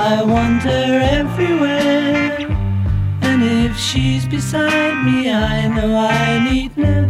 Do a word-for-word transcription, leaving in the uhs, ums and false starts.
I wander everywhere, and if she's beside me, I know I need no